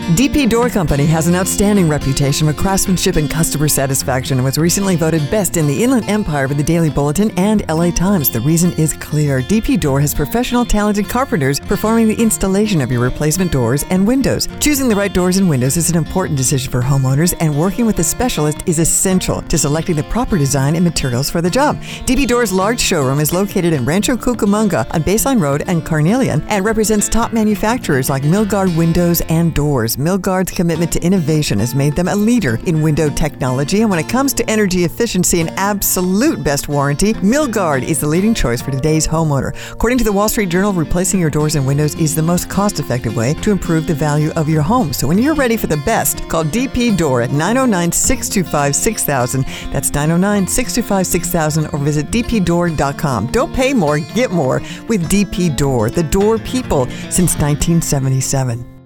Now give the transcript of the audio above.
DP Door Company has an outstanding reputation for craftsmanship and customer satisfaction and was recently voted best in the Inland Empire by the Daily Bulletin and LA Times. The reason is clear. DP Door has professional, talented carpenters performing the installation of your replacement doors and windows. Choosing the right doors and windows is an important decision for homeowners, and working with a specialist is essential to selecting the proper design and materials for the job. DP Door's large showroom is located in Rancho Cucamonga on Baseline Road and Carnelian and represents top manufacturers like Milgard Windows and Doors. Milgard's commitment to innovation has made them a leader in window technology, and when it comes to energy efficiency and absolute best warranty, Milgard is the leading choice for today's homeowner. According to the Wall Street Journal, replacing your doors and windows is the most cost-effective way to improve the value of your home. So when you're ready for the best, call DP Door at 909-625-6000. That's 909-625-6000, or visit dpdoor.com. Don't pay more, get more with DP Door, the door people since 1977.